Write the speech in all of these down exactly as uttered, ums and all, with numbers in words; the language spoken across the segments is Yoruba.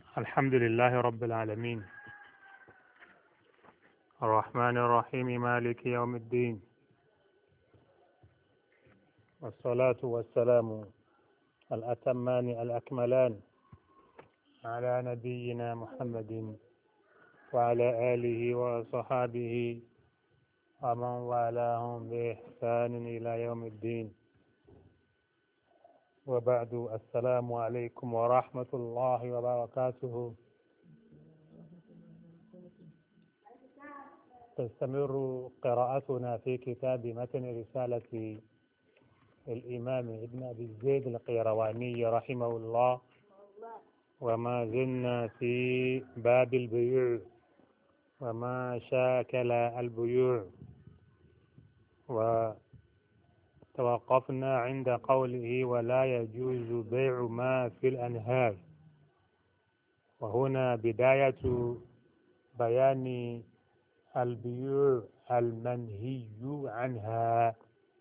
الحمد لله رب العالمين، الرحمن الرحيم، مالك يوم الدين، والصلاة والسلام الأتمان الأكملان على نبينا محمد وعلى آله وصحابه ومن والاهم بإحسان إلى يوم الدين، وبعد. السلام عليكم ورحمة الله وبركاته. تستمر قراءتنا في كتاب متن رسالة الإمام ابن أبي زيد القيرواني رحمه الله، وما زلنا في باب البيوع وما شاكل البيوع، وتوقفنا عند قوله ولا يجوز بيع ما في الأنهار. وهنا بداية بيان البيوع المنهي عنها،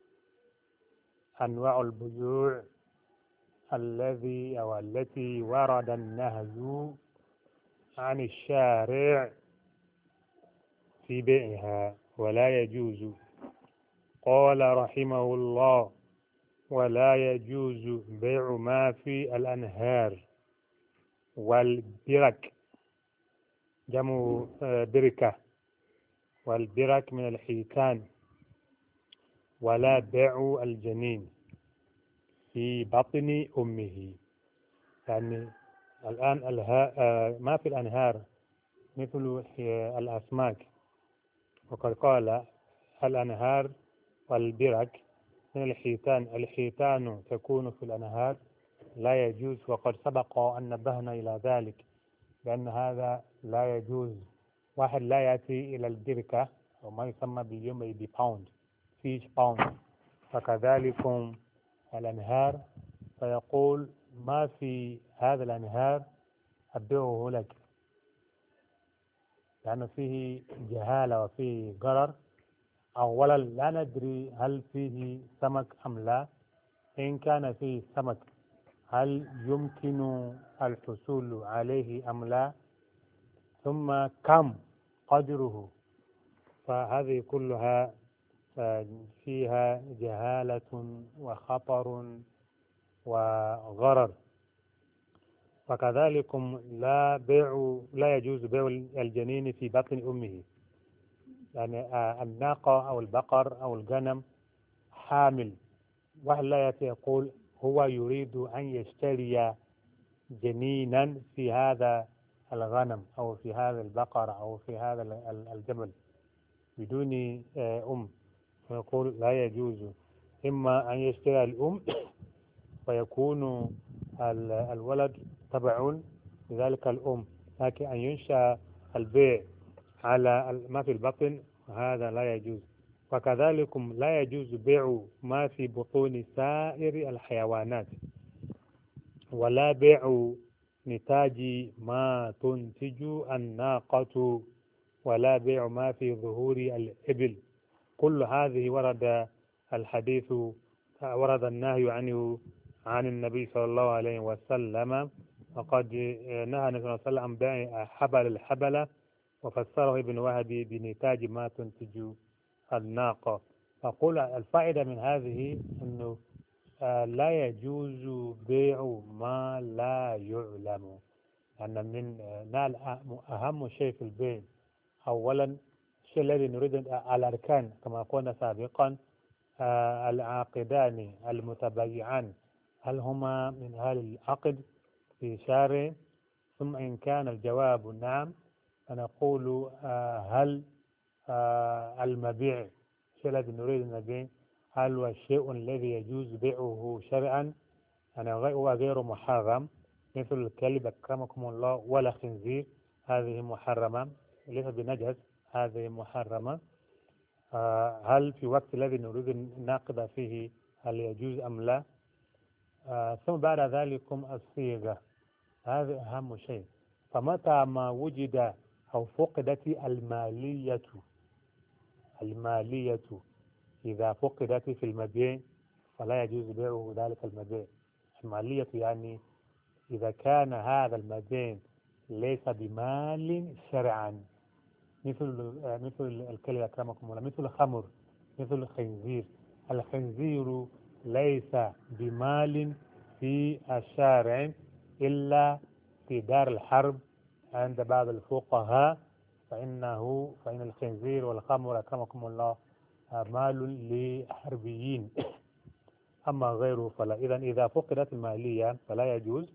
أنواع البيوع الذي أو التي ورد النهي عن الشارع في بيعها ولا يجوز. قال رحمه الله ولا يجوز بيع ما في الأنهار والبرك، جمع بركة، والبرك من الحيتان، ولا بيع الجنين في بطن أمه. يعني الآن ما في الأنهار مثل الأسماك، وقد قال الأنهار والبرك من الحيتان. الحيتان تكون في الأنهار لا يجوز، وقد سبق أن نبهنا إلى ذلك لأن هذا لا يجوز. واحد لا يأتي إلى البركة وما يسمى باليوم بباوند، فيش باوند، فكذلك الأنهار، فيقول ما في هذا الأنهار أبيعه لك، لأنه فيه جهالة وفيه غرر. أولا لا ندري هل فيه سمك أم لا، إن كان فيه سمك هل يمكن الحصول عليه أم لا، ثم كم قدره. فهذه كلها فيها جهالة وخطر وغرر. فكذلك لا بيع لا يجوز بيع الجنين في بطن أمه، يعني الناقة أو البقر أو الغنم حامل، واحد لا يأتي يقول هو يريد أن يشتري جنينا في هذا الغنم أو في هذا البقر أو في هذا الجمل بدون أم، ويقول لا يجوز. إما أن يشتري الأم ويكون الولد تبع لذلك الأم، لكن أن ينشأ البيع على ما في البطن هذا لا يجوز. وكذلك لا يجوز بيع ما في بطون سائر الحيوانات، ولا بيع نتاج ما تنتج الناقة، ولا بيع ما في ظهور الإبل. كل هذه ورد الحديث ورد النهي عنه عن النبي صلى الله عليه وسلم، وقد نهى النبي صلى الله عليه وسلم عن بيع حبل الحبلة، وفسره ابن وهب بنتاج ما تنتج الناقة. أقول الفائدة من هذه أنه لا يجوز بيع ما لا يعلم، أن من نال أهم شيء في البيع أولا الشيء الذي نريد الأركان كما قلنا سابقا، العاقدان المتبايعان هل هما من أهل العقد في شارع؟ ثم إن كان الجواب نعم فنقول هل المبيع الشيء الذي نريد نبيع هل هو الشيء الذي يجوز بيعه شرعا، يعني هو غير محرم مثل الكلب أكرمكم الله ولا خنزير، هذه محرمة ليس بنجس، هذه محرمة. هل في وقت الذي نريد الناقض فيه هل يجوز أم لا؟ ثم بعد ذلك الصيغة، هذا أهم شيء. فمتى ما وجد أو فقدت المالية المالية إذا فقدت في المبيع فلا يجوز بيعه ذلك المبيع. المالية يعني إذا كان هذا المبيع ليس بمال شرعا، مثل مثل الكلب أكرمكم الله، مثل الخمر، مثل الخنزير. الخنزير ليس بمال في الشارع إلا في دار الحرب عند بعض الفقهاء، فإنه فإن الخنزير والخمر أكرمكم الله مال لحربيين. أما غيره فلا. إذا إذا فقدت المالية فلا يجوز.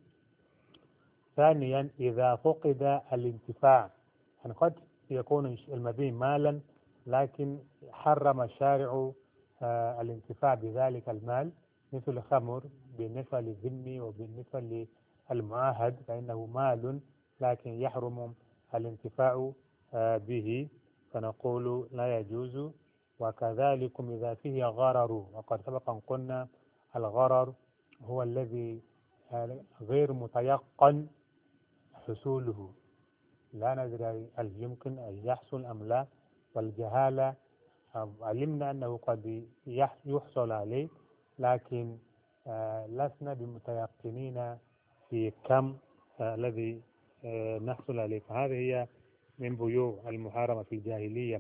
ثانيا إذا فقد الانتفاع، يعني قد يكون المبيع مالا لكن حرم الشارع آه الانتفاع بذلك المال، مثل الخمر بالنسبة للذمي وبالنسبة للمعاهد فإنه مال لكن يحرم الانتفاع آه به، فنقول لا يجوز. وكذلك إذا فيه غرر، وقد سبق أن قلنا الغرر هو الذي غير متيقن حصوله، لا ندري هل يمكن أن يحصل أم لا، والجهالة علمنا أنه قد يحصل عليه لكن لسنا بمتيقنين في كم الذي نحصل عليه، فهذه هي من بيوع المحرمة في الجاهلية.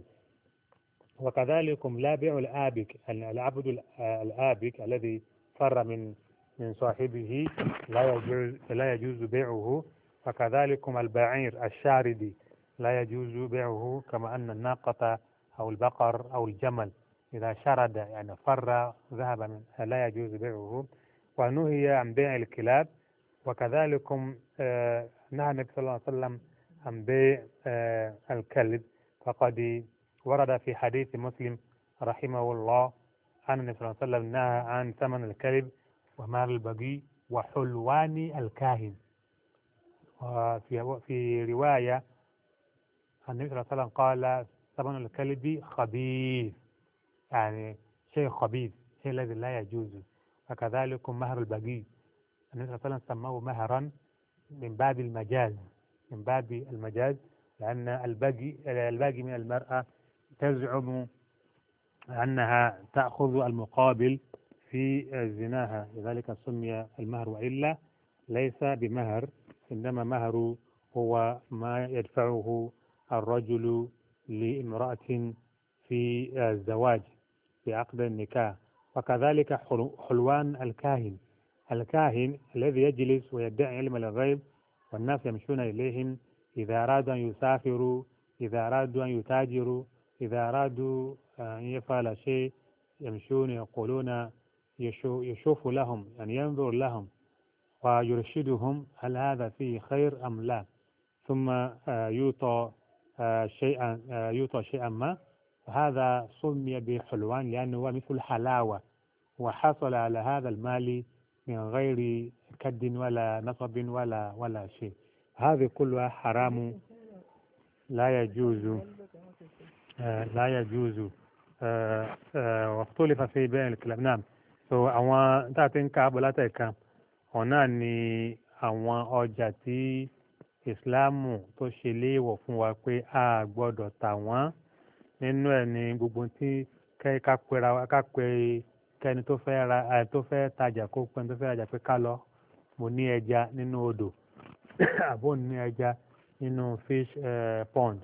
وكذلك لا بيع الآبك، العبد الآبك الذي فر من من صاحبه لا يجوز لا يجوز بيعه. وكذلك البعير الشاردي لا يجوز بيعه، كما أن الناقة أو البقر أو الجمل إذا شرد يعني فر ذهب من لا يجوز بيعه. ونهي عن بيع الكلاب. وكذلك آه نهى النبي صلى الله عليه وسلم عن بيع آه الكلب، فقد ورد في حديث مسلم رحمه الله أن النبي صلى الله عليه وسلم نهى عن ثمن الكلب ومال البغي وحلوان الكاهن. وفي في رواية النبي صلى الله عليه وسلم قال ثمن الكلب خبيث، يعني شيء خبيث، شيء الذي لا يجوز. وكذلك مهر البغي النبي صلى الله عليه وسلم سماه مهرا من باب المجاز، من باب المجاز، لأن البغي البغي من المرأة تزعم أنها تأخذ المقابل في زناها، لذلك سمي المهر، وإلا ليس بمهر، إنما مهر هو ما يدفعه الرجل لامرأة في الزواج في عقد النكاح. وكذلك حلوان الكاهن، الكاهن الذي يجلس ويدعي علم الغيب والناس يمشون إليهم إذا أرادوا أن يسافروا، إذا أرادوا أن يتاجروا، إذا أرادوا أن يفعل شيء يمشون يقولون يشوف لهم، يعني ينظر لهم ويرشدهم هل هذا فيه خير أم لا، ثم يوطى شيئا يوطى شيئا ما، هذا سمي بحلوان لأنه هو مثل حلاوة، وحصل على هذا المال من غير كد ولا نصب ولا ولا شيء. هذه كلها حرام لا يجوز لا يجوز. واختلف في بيع الكلاب. نعم. so àwọn tá a ti ń ka abọ́ látẹ̀ka ọ̀nà ni àwọn ọjà tí ìsìláàmù tó ṣe léèwọ̀ fún wa pé a gbọ́dọ̀ tà wọ́n. Nínú ẹ̀ ni gbogbo tí ká pera ká pe kẹ́ni tó fẹ́ ra tó fẹ́ tajà kó pẹ́ni tó fẹ́ rajà pé ká lọ, mo ní ẹja nínú odò àbò ní ẹja nínú fish pond,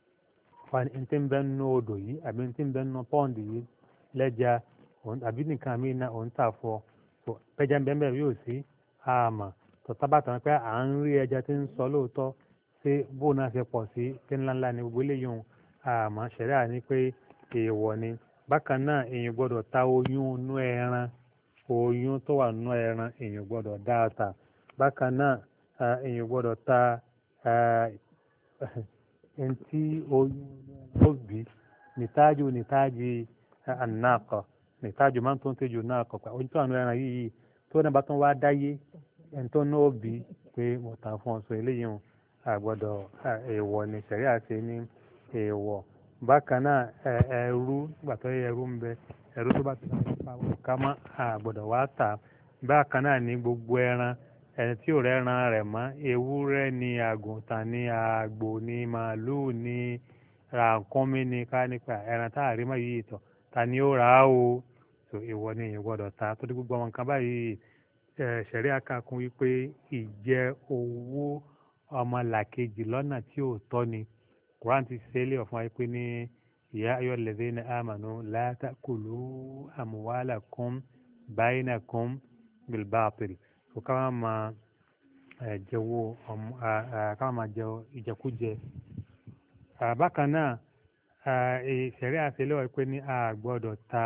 n tí ń bẹ nínú odò yìí àbí n tí ń bẹ nínú pond yìí lẹ́ja àbí nìkan mi náà òun tà fọ pẹ́jà ń bẹ́ẹ̀ bẹ́ẹ̀ yóò sí àmà tó tábàtà wọn pé à ń rí ẹja tí ń sọ lóòótọ́ sí bó náà ṣe pọ̀ sí tí ńláńlá ni gbogbo eléyìí hùn àmà ṣẹ̀ríà ní pé èèwọ̀ ni. Bákan náà èèyàn gbọ́dọ̀ ta oyún inú ẹran, oyún tó wà nínú ẹran èèyàn gbọ́dọ̀ dá ta. Bákan náà èèyàn gbọ́dọ̀ ta ẹni tí oyún ó bí nìtájú nìtájú ànáàkọ̀ nìtájú máa ń tó ń tẹ́jú náà kọ̀ọ̀kan oyún tó wà nínú ẹran yìí tó náà bá tún wá dáyé ẹni tó náà ó bí pé mo tà fún ọ sọ eléyìí hùn àgbọ́dọ̀ èèwọ̀ ni ṣẹ̀ríà ṣe ní èèwọ̀. Bákan náà ẹrú nígbà tó yẹ ẹrú ń bẹ ẹrú tó bá ti pa ká má àgbọ́dọ̀ wá tà. Bákan náà ní gbogbo ẹran ẹni tí ò rẹ́ran rẹ̀ mọ́, ewúrẹ́ ni, àgùntàn ni, àgbò ni, màálùú ni, ràkúnmí ni, ká nípa ẹran tá àrímọ́ yìí tọ̀ ta ni ó rà á o, so èèwọ̀ ni èèyàn gbọ́dọ̀ ta. tó dé gbogbo àwọn nǹkan báyìí ṣẹ̀ríà kà kún wípé ìjẹ owó ọmọ làkejì lọ́nà tí ò tọ́ ni Quran ti ṣe é lé ọ̀fun wáyé pé ní ya ayyuhal ladhina amanu la ta'kulu amwalakum bainakum bil batil kò ká máa jẹ́wọ́ ká máa jẹ ìjẹkújẹ. Bákan náà ìṣẹ̀rí àṣẹlẹ̀ wáyé pé ní a gbọ́dọ̀ ta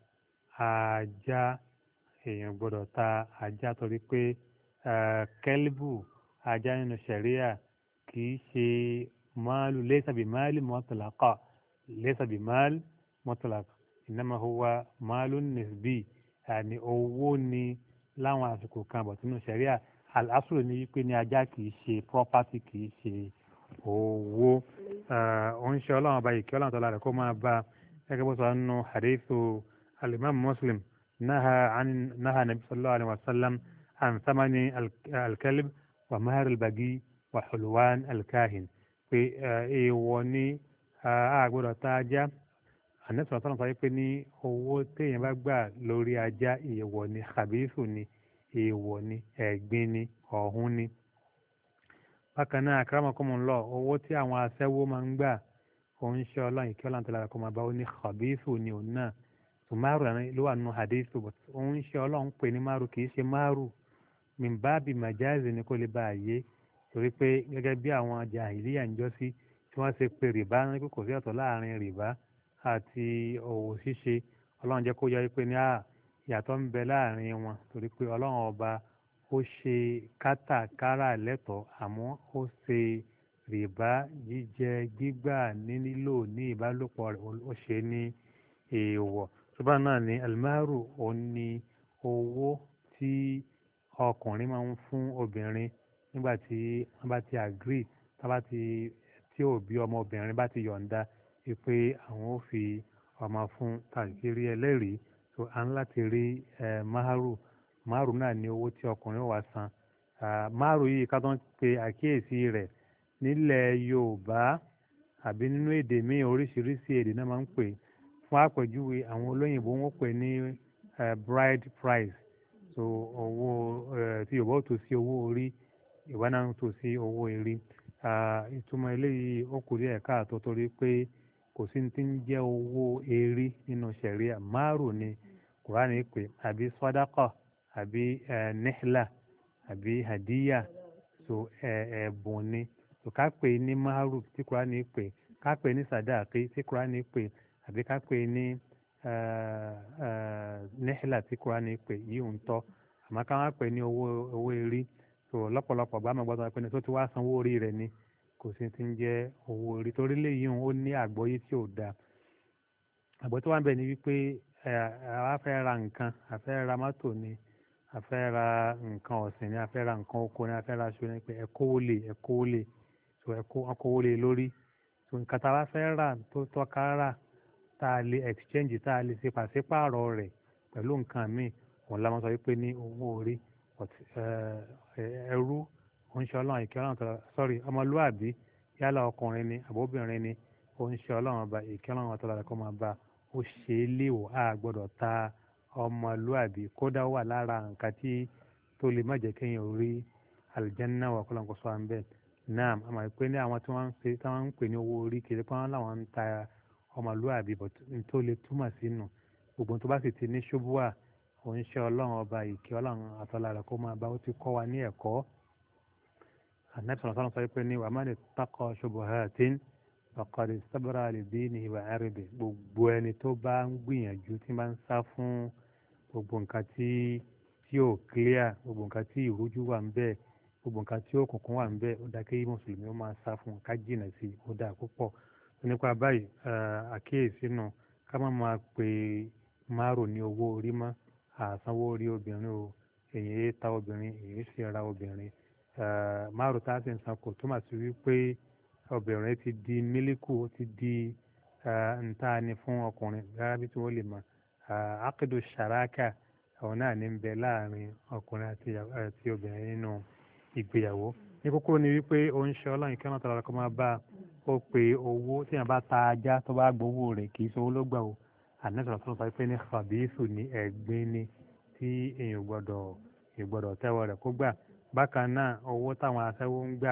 ajá èèyàn gbọ́dọ̀ ta ajá torí pé kẹ́líbù ajá nínú ṣẹ̀ríà kì í ṣe máàlù laysa bi máàlì mutlaqa laysa bi máàlì mutlaqa innama huwa máàlù nisbi àní owó ni láwọn àsìkò kan bọ̀ nínú ṣẹ̀ríà al-aslu ní wípé ní ajá kì í ṣe property kì í ṣe owó. òun ṣe ọlọ́run ọba yìí kí ọlọ́run tó lára kó máa bá gẹ́gẹ́ bó sọ nínú hadithu al-imam Muslim naha an naha nabi sallallahu alayhi wa sallam an thamani al-kalb wa mahar al-bagi wa hulwan al-kahin pé èèwọ̀ ní àgbọ̀dọ̀ ta ajá ànẹ́sọ̀ ọ̀tọ́nà sọ pé ní owó téèyàn bá gbà lórí ajá èèwọ̀ ní khabithu ni èèwọ̀ ni ẹ̀gbin ni ọ̀hún ni. bákan náà akramakumullah owó tí àwọn aṣẹ́wó máa ń gbà òun ṣe ọlọ́run kí ọlọ́run tó lára kó máa bá ó ní khabithu ni òun náà tó márù ló wà nínú hadithu òun ṣe ọlọ́run pè ní márù kì í ṣe márù min babi majazi ni kò lè bá a yé torí pé gẹ́gẹ́ bí àwọn jahiliya ń jọ sí tí wọ́n ṣe pé rìbá ní kò sí ọ̀tọ̀ láàrin rìbá àti òwò ṣíṣe ọlọ́run jẹ́ kó yọ pé ní à ìyàtọ̀ ń bẹ láàrin wọn torí pé ọlọ́run ọba ó ṣe kátàkárà lẹ́tọ̀ọ́ àmọ́ ó ṣe rìbá jíjẹ gbígbà nílò ní ìbálòpọ̀ rẹ̀ ó ṣe ní èèwọ̀ ṣùgbọ́n náà ní almaru òun ní owó tí ọkùnrin máa ń fún obìnrin nígbà tí wọ́n bá ti agree tí òbí ọmọbìnrin bá ti yọ̀ǹda pé àwọn ò fi ọmọ fún tàbí rí ẹlẹ́rìí so à ń láti rí maharu maharu náà ní owó tí ọkùnrin wà san maharu yìí ká tó ń pe àkíyèsí rẹ̀ nílẹ̀ Yorùbá àbí nínú èdè míì oríṣiríṣi èdè náà máa ń pè fún àpèjúwe àwọn olóyìnbó wọn pè ní bride price so owó tí Yorùbá ò tó sí owó orí ìwà náà ń tó sí owó erí ìtumọ̀ eléyìí ó kù díẹ̀ káàtó torí pé kò sí ti ń jẹ́ owó erí nínú ṣẹ̀ríà márù ni Kùránì pè àbí sàdákà àbí nihla àbí hadiya so ẹ̀bùn ni so ká pè ní márù tí Kùránì pè ká pè ní sàdáàkì tí Kùránì pè àbí ká pè ní nihla tí Kùránì pè yìí ń tọ́ àmọ́ ká wá pè ní owó erí so lọ́pọ̀lọpọ̀ bá mi gbọ́dọ̀ pé ní tó ti wá sanwó orí rẹ̀ ni kò sí ti ń jẹ́ owó orí torí léyìn ó ní àgbọ́yé tí ò dáa àgbọ́yé tó wà ń bẹ̀ ni wípé a fẹ́ ra nǹkan a fẹ́ ra mọ́tò ni a fẹ́ ra nǹkan ọ̀sìn ni a fẹ́ ra nǹkan oko ni a fẹ́ ra aṣọ ni pé ẹ kówó lé ẹ kówó lé so ẹ kówó lé lórí so nǹkan tá a bá fẹ́ rà tó tọ́ka rà tá a lè exchange tá a lè ṣe pàṣípààrọ̀ rẹ̀ pẹ̀lú nǹkan míì òun la máa sọ wípé ní owó orí ẹrú oúnṣẹ ọlọ́run ìkẹ́ ọlọ́run tọ́lá sọ́rí ọmọlúwàbí yálà ọkùnrin ni àbóbìnrin ni oúnṣẹ ọlọ́run ọba ìkẹ́ ọlọ́run tọ́lá kó máa bá ó ṣe é léwọ̀ á gbọ́dọ̀ ta ọmọlúwàbí kódà wà lára nǹkan tí tó lè má jẹ́ kéèyàn orí àlùjánnà wà kó lọ́nkọ́ sọ à ń bẹ̀ náà àmọ́ ìpè ní àwọn tí wọ́n ń pè tí wọ́n ń pè ní owó orí kiri pé wọ́n láwọn ń ta ọmọlúwàbí bọ̀ tó lè túmọ̀ sínú gbogbo tó bá sì ti ní ṣubúà oúnṣẹ ọlọ́run ọba ìkẹ́ ọlọ́run àtọ́lá rẹ̀ kó máa bá ó ti kọ́ wa ní ẹ̀kọ́ Ànábì sallallahu alaihi wasallam sọ pé ní wa man ittaqa shubuhatin faqad istabra li dinihi wa irdihi gbogbo ẹni tó bá ń gbìyànjú tí bá ń sá fún gbogbo nǹkan tí tí ò clear gbogbo nǹkan tí ìrújú wà ń bẹ gbogbo nǹkan tí òkùnkùn wà ń bẹ ó dá kí mùsùlùmí ó máa sá fún ká jìnà sí ó dá púpọ̀ nípa báyìí àkíyèsí nù ká má máa pè márùn ní owó orí mọ́ àsanwó orí obìnrin o èyí ta obìnrin èyí sì ra obìnrin márùn tá a sì ń san kò túmọ̀ sí wípé obìnrin ti di mílíkù ó ti di nta ni fún ọkùnrin rárá bí tí wọ́n lè mọ̀ akédo sàrákà àwọn náà ní ń bẹ láàrin ọkùnrin àti obìnrin nínú ìgbéyàwó ní kókó ni wípé ó ń ṣe ọlọ́run kí wọ́n tọ́ra kó máa bá ó pe owó tí wọ́n bá ta ajá tó bá gbowó rẹ̀ kì í sọ owó ló gbà o ànẹ́sọ̀rọ̀ tó ń sọ pé ní khabithu ní ẹ̀gbin ni tí èèyàn gbọ́dọ̀ ìgbọ́dọ̀ tẹ́wọ́ rẹ̀ kó gbà bákan náà owó táwọn aṣẹ́wó ń gbà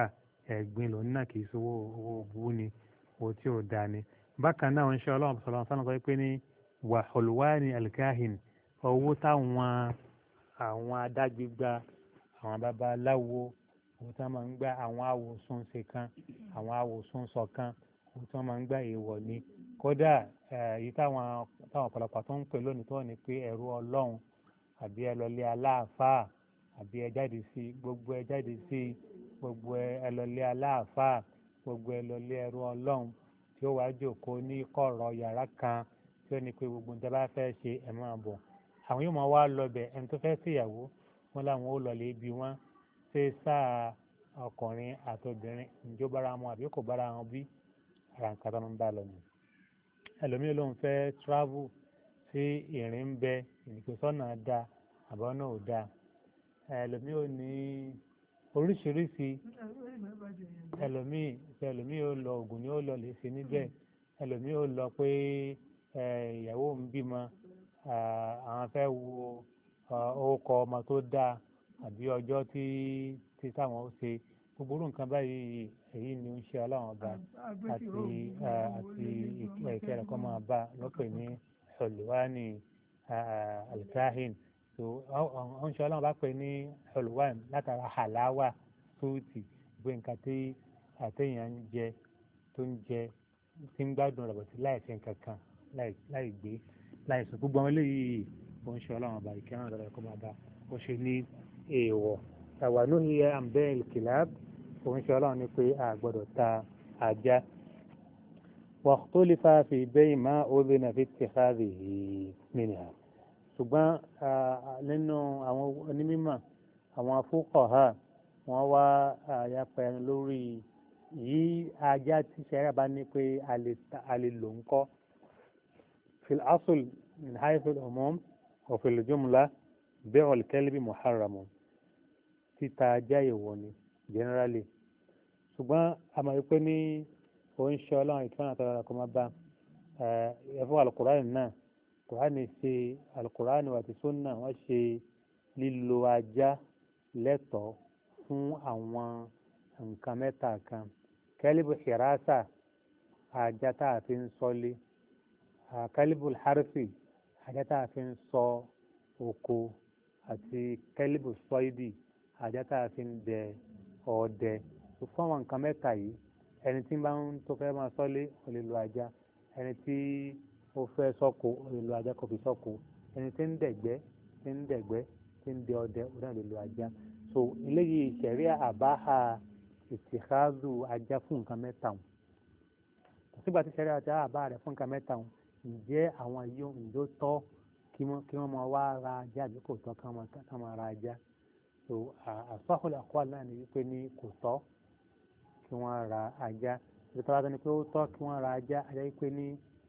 ẹ̀gbin lòun náà kì í sowó owó bú ni owó tí ò dáa ni. bákan náà ń ṣe ọlọ́run sọ̀rọ̀ sọ́nà sọ pé ní wà hulwani alkahin owó táwọn àwọn adágbégbá àwọn babaláwo owó tí wọ́n máa ń gbà àwọn awòsùn ṣe kan àwọn awòsùn sọ kan owó tí wọ́n máa ń gbà èèwọ̀ ni. kódà èyí táwọn táwọn ọ̀pọ̀lọpọ̀ tó ń pè lónìí tó ní pé ẹrú ọlọ́run àbí ẹ lọlé aláàfáà àbí ẹ jáde sí gbogbo ẹ jáde sí gbogbo ẹ lọlé aláàfáà gbogbo ẹ lọlé ẹrú ọlọ́run tí ó wàá jòkó ní kọ̀rọ̀ yàrá kan tí ó ní pé gbogbo nǹkan bá fẹ́ ṣe ẹ̀ máa bọ̀. àwọn yóò máa wá lọbẹ̀ ẹni tó fẹ́ síyàwó wọn làwọn ó lọlé bí wọn ṣe sáà ọkùnrin àtobìnrin ǹjọ́ bára wọn àbí kò bára wọn bí ara nǹkan tó ń bá lọ nù. ẹlòmíì ló ń fẹ́ travel sí ìrìn ń bẹ ìnìkèsọ́nà dáa àbọ̀ náà ò dáa. ẹlòmíì ò ní oríṣiríṣi ẹlòmíì ẹlòmíì ó lọ ògùn ni ó lọ lè ṣe níbẹ̀ ẹlòmíì ó lọ pé ìyàwó ń bímọ àwọn fẹ́ wo orúkọ ọmọ tó dáa àbí ọjọ́ tí tí táwọn ó ṣe gbogbo orú nǹkan báyìí èyí ni ó ń ṣe ọlọ́run ọba àti àti ìkẹ́ rẹ̀ kọ́ máa bá lọ́pẹ̀ ní hulwani alkahin so ó ń ṣe ọlọ́run bá pè ní hulwani látara halawa fúrúùtì gbé nǹkan tí àtẹ̀yàn ń jẹ tó ń jẹ tí ń gbádùn rẹ̀ bọ̀ sí láìsí nǹkan kan láì gbé láìsí gbogbo àwọn eléyìí ó ń ṣe ọlọ́run ọba ìkẹ́ rẹ̀ kọ́ máa bá ó ṣe ní èèwọ̀ tàwánú hiya àmbẹ́ ìkìláàb òun ṣe ọlọ́run ní pé a gbọ́dọ̀ ta ajá. wàhálà fi bẹ́ẹ̀ má òbí náà fi tìkáàbì minha ṣùgbọ́n nínú àwọn onímọ̀ àwọn fuqaha wọ́n wá àyàpẹ̀ ẹnu lórí yìí ajá tí sẹ́rẹ̀ bá ní pé a lè lò ń kọ́ fil asl min haythu al-umum wa fil jumla bẹ́ẹ̀ al-kalbi muharramun títa ajá ìwọ ni generally ṣùgbọ́n a máa rí pé ní oúnṣẹ́ ọlọ́run ìtọ́nà àtàrà kò máa bá ẹ̀fọ́ alukurani náà kurani ṣe alukurani àti sunna wọ́n ṣe lílo ajá lẹ́tọ̀ọ́ fún àwọn nǹkan mẹ́ta kan kẹ́líbù hirasa ajá tá a fi ń ṣọ́lé kẹ́líbù harfi ajá tá a fi ń ṣọ́ oko àti kẹ́líbù sọ́ìdì ajá tá a fi ń dẹ ọdẹ fún àwọn nǹkan mẹ́ta yìí ẹni tí bá ń tó fẹ́ máa ṣọ́lé ó lè lo ajá ẹni tí ó fẹ́ ṣọ́kò ó lè lo ajá kó fi ṣọ́kò ẹni tí ń dẹ̀gbẹ́ tí ń dẹ̀gbẹ́ tí ń dẹ ọdẹ ó náà lè lo ajá so eléyìí ṣẹ̀ríà àbáhà ìtìkáàzù ajá fún nǹkan mẹ́ta wọn sígbà tí ṣẹ̀ríà àti àbá rẹ̀ fún nǹkan mẹ́ta wọn ǹjẹ́ àwọn yóò ǹjọ́ tọ́ kí wọ́n máa wá ra ajá àbí kò tọ́ ká máa ra ajá so àsọ́kùnrin àkọ́wà náà ni wípé ní kò tọ́ kí wọ́n ra ajá ìtọ́ wa tó ní pé ó tọ́ kí wọ́n ra ajá ajá wípé ní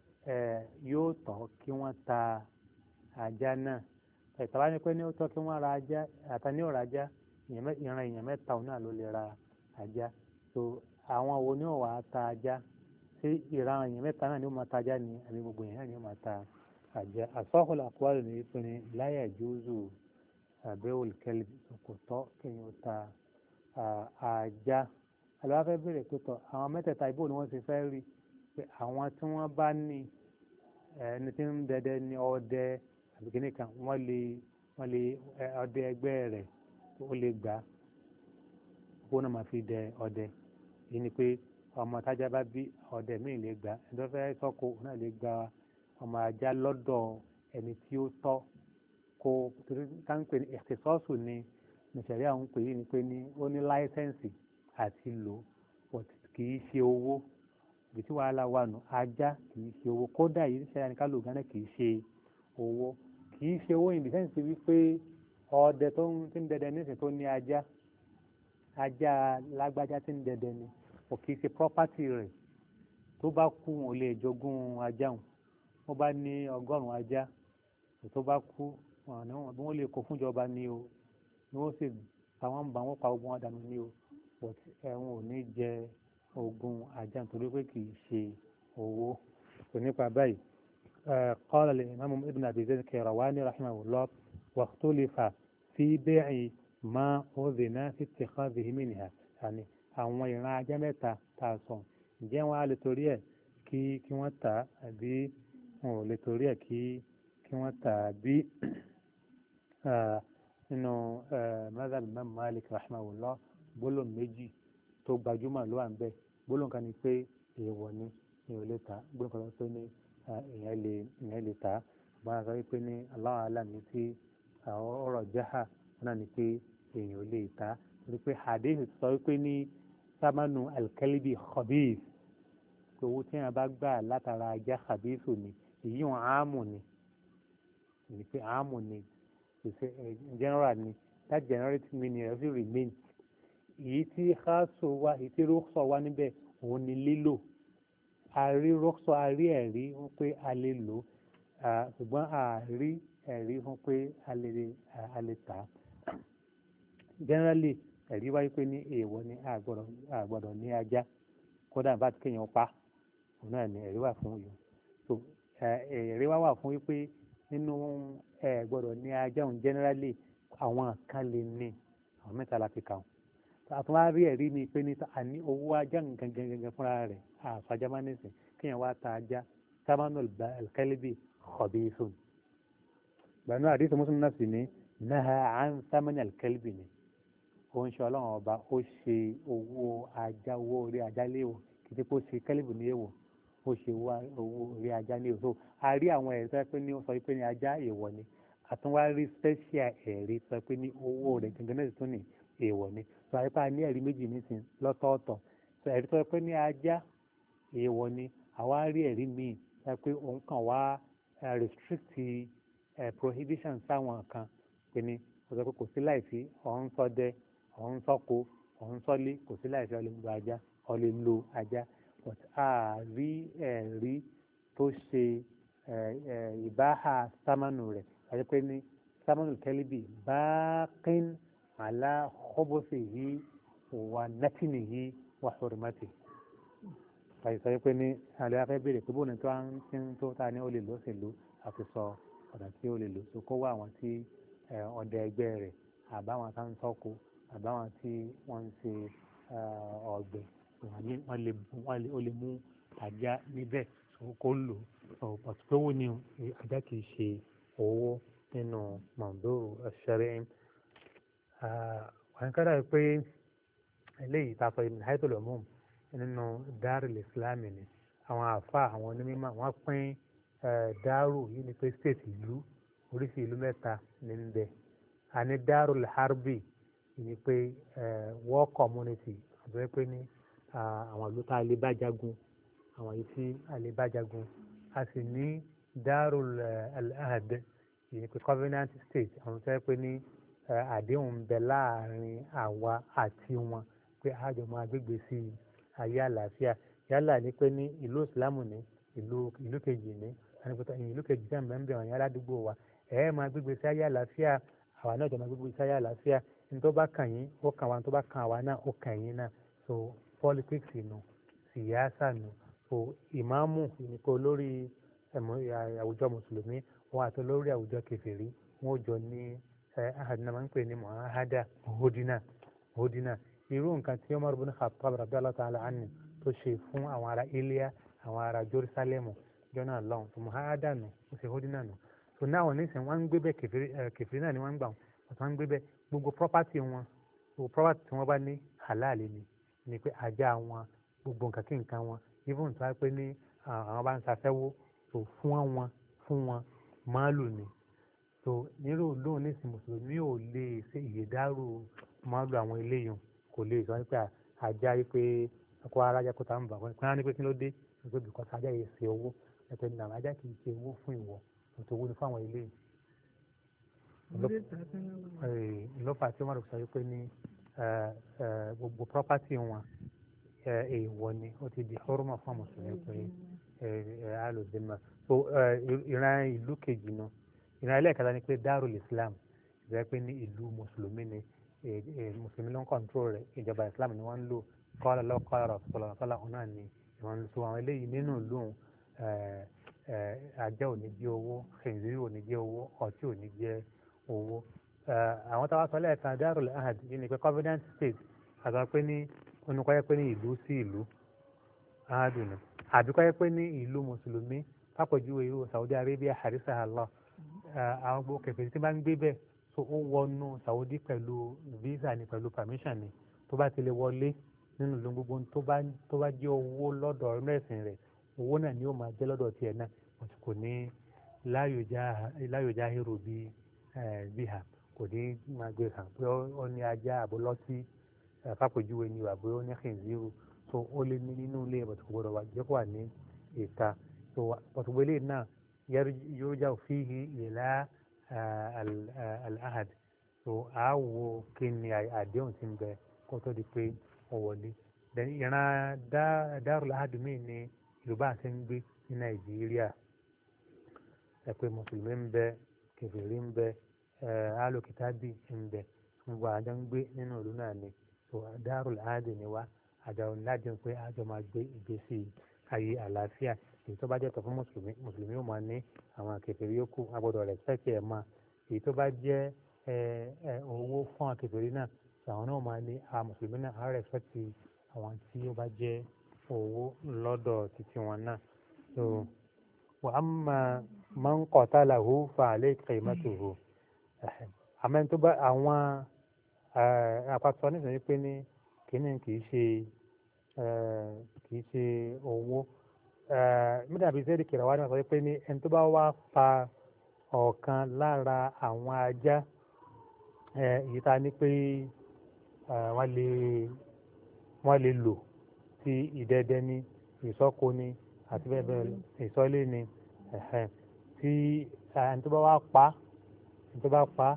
yóò tọ́ kí wọ́n ta ajá náà ìtọ́ wa ní pé ní ó tọ́ kí wọ́n ra ajá àtàní ò ra ajá ìran èèyàn mẹ́ta òun náà ló lè ra ajá so àwọn wo ni ó wà á ta ajá sí ìran èèyàn mẹ́ta náà ni ó máa ta ajá ni àbí gbogbo èèyàn náà ni ó máa ta ajá àsọ́kùnrin àkọ́wà ni wípé ní láyà jùzù àbẹ́wò kẹ́lẹ́ kò tọ́ kéèyàn ó ta ajá àlọ́ fẹ́ bèrè pé tọ́ àwọn mẹ́tẹ̀ẹ̀ta ìbò ni wọ́n ti fẹ́ rí pé àwọn tí wọ́n bá ní ẹni tí ń dẹdẹ ní ọdẹ àbí kìíní kan wọ́n lè wọ́n lè ọdẹ ẹgbẹ́ rẹ̀ ó lè gbà kó náà máa fi dẹ ọdẹ èyí ni pé ọmọ tájá bá bí ọdẹ míì lè gbà ẹni tó fẹ́ sọ́kò náà lè gba ọmọ ajá lọ́dọ̀ ẹni tí ó tọ́ kó torí táǹpẹ̀ ní ẹ̀sẹ̀sọ́ọ̀sù ni nìṣẹ̀rí àwọn pè yí ni pé ní ó ní láísẹ̀nsì àti lò but kì í ṣe owó ibi tí wàhálà wà nù ajá kì í ṣe owó kódà yìí ṣe àníká lò gánà kì í ṣe owó kì í ṣe owó ìdí sẹ́ǹsì wípé ọdẹ tó ń tí ń dẹdẹ nísìn tó ní ajá ajá lágbájá tí ń dẹdẹ ni kò kì í ṣe property rẹ̀ tó bá kú wọn ò lè jogún ajá wọn wọ́n bá ní ọgọ́rùn-ún ajá tó bá kú bí wọ́n lè kó fúnjọba ní o ni wọ́n sì àwọn bá wọn pa ogun àdánù ní o but ẹ̀wọ̀n ò ní jẹ ogun ajá nítorí pé kì í ṣe owó kò nípa báyìí. قال الإمام ابن أبي زيد الكيرواني رحمه الله واختلف في بيع ما أذن في اتخاذه منها يعني àwọn ìran ajá mẹ́ta tá a sọ ǹjẹ́ wọ́n á lè torí ẹ̀ kí kí wọ́n tà á àbí wọn ò lè torí ẹ̀ kí kí wọ́n tà á bí nínú madhab Imam Malik rahimahullah gbólóhùn méjì tó gbajúmọ̀ ló wà ń bẹ̀ gbólóhùn kan ni pé èèwọ̀ ni èèyàn lè tà á gbólóhùn kan ni pé ní èèyàn lè èèyàn lè tà á ṣùgbọ́n a sọ wípé ní Allahu a'lam ní tí ọ̀rọ̀ jáhà náà ni pé èèyàn lè tà á torí pé hadith sọ wípé ní sámánù alkalibi khabith owó tí wọn bá gbà látara ajá khabithu ni èyí wọn àámù ni ní pé àámù ni ṣe general ni that generic meaning rẹ̀ sì remain èyí tí xaaso wá èyí tí rọ́ọ̀sọ̀ wá níbẹ̀ òun ni lílò àrí rọ́ọ̀sọ̀ àrí ẹ̀rí fún pé a lè lò ṣùgbọ́n àrí ẹ̀rí fún pé a lè tà á generally ẹ̀rí wáyé pé ní èèwọ̀ ni a gbọ́dọ̀ ní ajá kódà bá ti kéèyàn pa òun náà ni ẹ̀rí wà fún yìí so ẹ̀rí wá wà fún wípé nínú ẹ̀ gbọ́dọ̀ ní ajá òun generally àwọn kan lè ní àwọn mẹ́ta la fi kà wọ́n àtúnwá rí ẹ̀rí mi pé ní àní owó ajá nǹkan gangan fúnra rẹ̀ àfàjá máa ní sìn kéèyàn wá ta ajá sámánù alkalibi khabithun gbanú àdìsí mùsùlùmí náà sì ní náà à ń sámánù alkalibi ni ó ń ṣe ọlọ́run ọba ó ṣe owó ajá owó orí ajá léèwọ̀ kì í ṣe pé ó ṣe kẹ́lẹ́bù ní èèwọ̀ ó ṣe owó orí ajá ní èèwọ̀ so a rí àwọn ẹ̀rí sọ pé ní ó sọ pé ní ajá èèwọ̀ ni àtúnwá rí special ẹ̀rí sọ pé ní owó rẹ̀ gangan náà tún ní èèwọ̀ ni so àyíká ní ẹ̀rí méjì nísìn lọ́tọ̀ọ̀tọ̀ so ẹ̀rí sọ pé ní ajá èèwọ̀ ni àwa rí ẹ̀rí míì sọ pé òun kàn wá restrict prohibition sáwọn kan pé ní ó sọ pé kò sí láìsí ọ̀hún sọdẹ ọ̀hún sọ́kò ọ̀hún sọ́lé kò sí láìsí ọ lè lo ajá ọ lè lo ajá but a rí ẹ̀rí tó ṣe ìbáhà sámánù rẹ̀ àti pé ní sámánù kẹ́líbì báqin ala khubusihi wa natinihi wa hurmati. àìsàn yìí pé ní alẹ́ afẹ́ béèrè pé bóun tó ń tí ń tó ta ní ó lè lò ó sì lò àti sọ ọ̀nà tí ó lè lò so kó wá àwọn tí ọdẹ ẹgbẹ́ rẹ̀ àbáwọn tá ń sọ́kò àbáwọn tí wọ́n ń ṣe ọ̀gbìn wọ́n lè mú ajá níbẹ̀ kó lò ó pàtó pé wọ́n ní ajá kì í ṣe owó nínú mọ̀ndóró ẹ̀ṣẹ̀rẹ̀ wọ́n kára pé eléyìí tá a sọ ìmìlẹ̀ haithul umum nínú Darul Islam ni àwọn àfa àwọn onímọ̀ wọ́n pín dárò yìí ni pé state ìlú oríṣi ìlú mẹ́ta ní ń bẹ a ní Darul Harbi ni pé war community àbẹ́ pé ní àwọn ìlú tá a lè bá jagun àwọn yìí tí a lè bá jagun a sì ní Darul Ahad ni pé covenant state àwọn tó yẹ pé ní àdéhùn ń bẹ láàrin àwa àti wọn pé àjọ máa gbégbé sí ayé àlàáfíà yálà ní pé ní ìlú ìsìlámù ní ìlú ìlú kejì ní àníkútà ìlú kejì jẹ́ mẹ́mbẹ́ wọn yálà àdúgbò wa ẹ̀ máa gbégbé sí ayé àlàáfíà àwa náà jọ máa gbégbé sí ayé àlàáfíà ní tó bá kàn yín ó kàn wá ní tó bá kàn àwa náà ó kàn yín náà so politics nù sìyásà nù so ìmáàmù ìníkó olórí àwùjọ mùsùlùmí wọn àti olórí àwùjọ kèfèrí wọn ò jọ ní ahad náà máa ń pè ní muahada hodina hodina irú nǹkan tí Umar ibn Khattab radiyallahu ta'ala anhu tó ṣe fún àwọn ará Ilya àwọn ará Jerusalemu jọ́nà lọ́hùn tó muahada nù ó ṣe hodina nù so náà wọn nísìnyí wọn ń gbé bẹ́ẹ̀ kèfèrí náà ni wọ́n ń gbà wọn ń gbé bẹ́ẹ̀ gbogbo property wọn gbogbo property tí wọ́n bá ní halal ni ni pé ajá wọn gbogbo nǹkan kí nǹkan wọn even tó wá pé ní àwọn bá ń ṣàfẹ́wó tó fún wọn fún wọn máàlù ni so nírò lóun ní ìsìn mùsùlùmí ò lè ṣe ìyèdárò máàlù àwọn eléyìí kò lè sọ pé ajá yìí pé ọkọ arájá kó tá ń bà wọn pé wọn ní pé kí ló dé pé bìkọ́sì ajá yìí ṣe owó ẹ̀pẹ́ ní àwọn ajá kì í ṣe owó fún ìwọ ètò owó ni fún àwọn eléyìí. ìlọ́pàá tí wọ́n rò sọ pé ní gbogbo property wọn èèwọ̀ ni ó ti di hurma fún mùsùlùmí pé alòzìmọ̀ so ìran ìlú kejì náà ìran ẹlẹ́ẹ̀kẹta ni pé Darul Islam ìjọba pé ní ìlú mùsùlùmí ni mùsùlùmí ló ń kọ́ńtró rẹ̀ ìjọba Islam ni wọ́n ń lò qala Allahu qala Rasuluhu sọ́lá ọ̀nà ni wọ́n ń so àwọn eléyìí nínú ìlú ajá ò ní jẹ́ owó khinziri ò ní jẹ́ owó ọtí ò ní jẹ́ owó àwọn táwa sọ lẹ́ẹ̀kan Darul Ahad yìí ni pé covenant state àti pé ní inú kọ́ yẹ pé ní ìlú sí ìlú ahadu ni àbí kọ́ yẹ pé ní ìlú mùsùlùmí pápọ̀jùwé irú Saudi Arabia harisa Allah àwọn gbogbo kẹfẹ́ tí bá ń gbé bẹ́ẹ̀ so ó wọnú Saudi pẹ̀lú visa ni pẹ̀lú permission ni tó bá ti lè wọlé nínú ìlú gbogbo tó bá tó bá jẹ́ owó lọ́dọ̀ ẹ̀sìn rẹ̀ owó náà ni ó máa jẹ́ lọ́dọ̀ tiẹ̀ náà kò ní láyòjá hero bíi bíhà kò ní máa gbé hàn pé ó ní ajá àbólọ́tí fàpèjúwe ni wà bóyá ó ní khinziru so ó lé ní nínú ilé bọ̀tù kò gbọdọ̀ jẹ́ kó wà ní ìta so bọ̀tù wọlé náà yóò já òfìhì ìlà al-ahad so àáwò kí ni àdéhùn ti ń bẹ kó tó di pé ó wọlé ìran Darul Ahad mi ní ìlú bá a ṣe ń gbé ní Nàìjíríà ẹ pé mùsùlùmí ń bẹ kèfèrí ń bẹ alokitabi ń bẹ gbogbo àjọ ń gbé nínú ìlú náà ni so Darul Ahad ni wá àjọ ńlájọ pé àjọ máa gbé ìgbésí ayé àlàáfíà èyí tó bá jẹ́ tọ́ fún mùsùlùmí mùsùlùmí ó máa ní àwọn kèfèrí yòókù agbọ́dọ̀ rẹ̀spẹ̀tì ẹ̀ máa èyí tó bá jẹ́ owó fún àwọn kèfèrí náà àwọn náà máa ní àwọn mùsùlùmí náà á rẹ̀spẹ̀tì àwọn tí ó bá jẹ́ owó lọ́dọ̀ títí wọn náà so wa amma man qatalahu fa alayhi qimatuhu àmọ́ tó bá àwọn àpapọ̀ nísìnyí pé ní kìíní kìí ṣe kìí ṣe owó mídàbí sẹ́ẹ̀dì kìràwá náà sọ pé ní ẹni tó bá wá pa ọ̀kan lára àwọn ajá èyí tá a ní pé wọ́n lè wọ́n lè lò sí ìdẹ́dẹ́ ní ìsọ́kò ní àti bẹ́ẹ̀ bẹ́ẹ̀ ìsọ́lé ní tí ẹni tó bá wá pa ẹni tó bá pa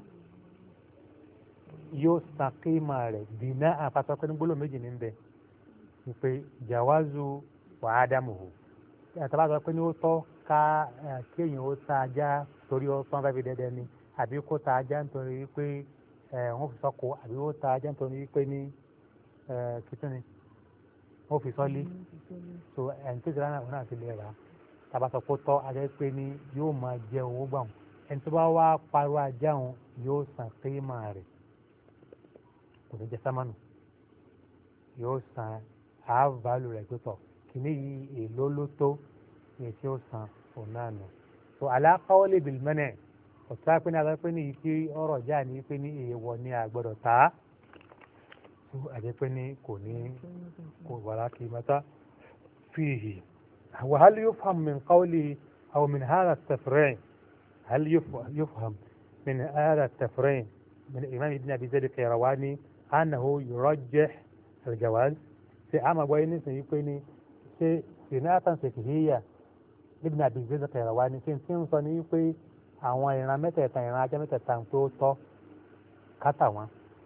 yóò san kéèmà rẹ̀ dìnnà àpapọ̀ pé ní gbólóhùn méjì ní bẹ̀ ni pé jàwázù wà á dàmùhù àtàbà sọ pé ní ó tọ́ ká kéèyàn ó ta ajá torí ó tán fẹ́ fi dẹ́dẹ́ ni àbí kó ta ajá nítorí pé wọ́n fi sọ́kò àbí ó ta ajá nítorí pé ní kìtìnì wọ́n fi sọ́lé so ẹni tó jẹ́ láwọn náà ti lè rà tàbá sọ pé ó tọ́ ajá pé ní yóò máa jẹ owó gbà wọn ẹni tó bá wá parọ́ ajá wọn yóò san kéèmà rẹ̀ kò ní jẹ sámánù yóò san half value rẹ̀ tó tọ̀ kìíní yìí èlò ló tó ní tí ó san òun náà nù so ala qawli bil mani' ọ̀tá pé ní agbẹ́ pé ní ìdí ọ̀rọ̀ já ní pé ní èèwọ̀ ní àgbọ̀dọ̀ tá so àjẹ́ pé ní kò ní kò wala qimata fihi wa hal yufham min qawli aw min hadha at-tafri' hal yufham min hadha at-tafri' min imam ibn abi zayd al-Qayrawani أنه يرجح الجواز في عام بوين سيكون في سنة فقهية ابن أبي زيد القيرواني في سنة صنيفي àwọn ìran mẹ́tẹ̀ẹ̀ta ìran ajá mẹ́tẹ̀ẹ̀ta tó tọ́ kátà wọn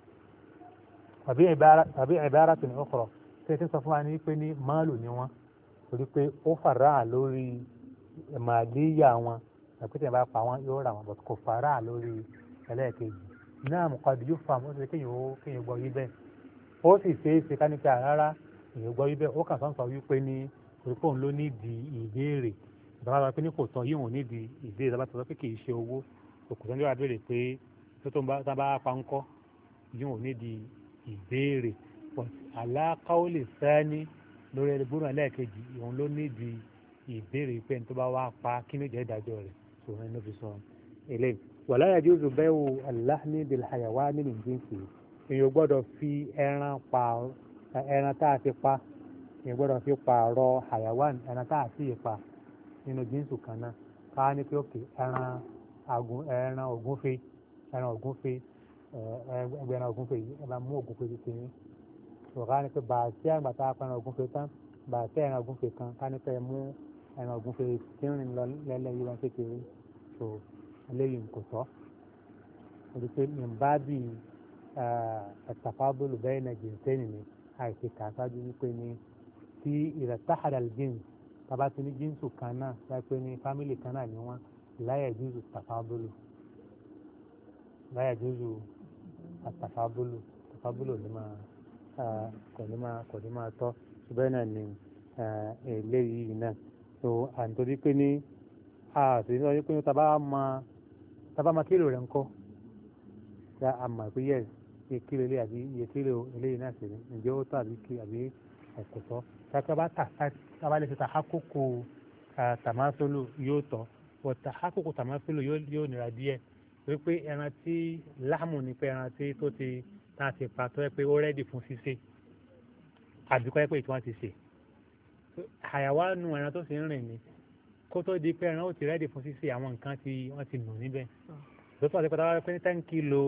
tàbí ìbára tó ní ọkọ̀rọ̀ tí ẹ ti sọ fún wa ní pé ní máàlù ni wọn torí pé ó fara lórí màálíyà wọn àpótí ìbá pa wọn yóò rà wọn bọ̀ kò fara lórí ẹlẹ́ẹ̀kejì náà mọ̀kàdì yóò fa àwọn ọ̀sẹ̀ kéèyàn ó kéèyàn gbọ́ yí bẹ́ẹ̀ ó sì ṣe é ṣe ká ní pé rárá èèyàn gbọ́ yí bẹ́ẹ̀ ó kàn sọ́n sọ wípé ní orípò òun ló ní di ìbéèrè ìjọba sọ pé ní kò tán yìí òun ní di ìbéèrè ìjọba sọ pé kì í ṣe owó kò sọ́n jọba béèrè pé tó tó ń bá pa ń kọ́ yìí òun ní di ìbéèrè aláàkáwó lè fẹ́ ní lórí ẹgbẹ́rún ẹlẹ́ẹ̀kejì òun ló ní di ìbéèrè pé ní tó bá wá pa kí ló jẹ́ ìdájọ́ rẹ̀ òun ẹni ló fi sọ eléyìí. wala yajuzu bay'u al-lahmi bil-hayawani min jinsi èèyàn gbọ́dọ̀ fi ẹran pa ẹran tá a ti pa èèyàn gbọ́dọ̀ fi pààrọ̀ hayawan ẹran tá a sì pa nínú jíǹsù kan náà ká ní pé òkè ẹran àgùn ẹran ògúnfe ẹran ògúnfe ẹgbẹ́ ẹran ògúnfe yìí ẹ máa mú ògúnfe ti tìyín ká ní pé bàtí àgbà tá a pa ẹran ògúnfe tán bàtí ẹran ògúnfe kan ká ní pé ẹ mú ẹran ògúnfe tí ń rìn lọ lẹ́lẹ́ yìí wọn kékeré so eléyìí kò tọ́ ẹni pé mìmbábì ẹ̀tàfábólù bẹ́ẹ̀ náà jìnsẹ́nì ni àìsè kàṣáájú wípé ní tí ìrẹ̀tàhàdà jíǹs tàbá ti ní jíǹsù kan náà láìpé ní fámìlì kan náà ni wọ́n láyà jùzù tàfábólù láyà jùzù àtàfábólù tàfábólù ní máa kò ní máa kò ní máa tọ́ ṣùgbọ́n náà ni eléyìí náà so àǹtorí pé ní àti sọ pé tàbá máa tàbá máa kílò rẹ̀ ńkọ́ ya àmà pé yes iye kílò eléyìí àbí iye kílò eléyìí náà sì ní ǹjẹ́ ó tọ́ àbí kí àbí ẹ̀kọ́ tọ́ tábà bá tà tábà lè ṣe tàhákùkù tàmásólù yóò tọ́ ọ̀ tàhákùkù tàmásólù yóò nira díẹ̀ torí pé ẹran tí láàmù ni pé ẹran tí tó ti tá a ti pa tó yẹ pé ó rẹ́dì fún ṣíṣe àbí kọ́ yẹ pé ìtura ti ṣe àyàwánu ẹran tó sì ń rìn ni kó tó di pé ẹran ó ti rẹ́dì fún ṣíṣe àwọn nǹkan tí wọ́n ti nù níbẹ̀ tó tó àti pé táwọn pé ní ten kilo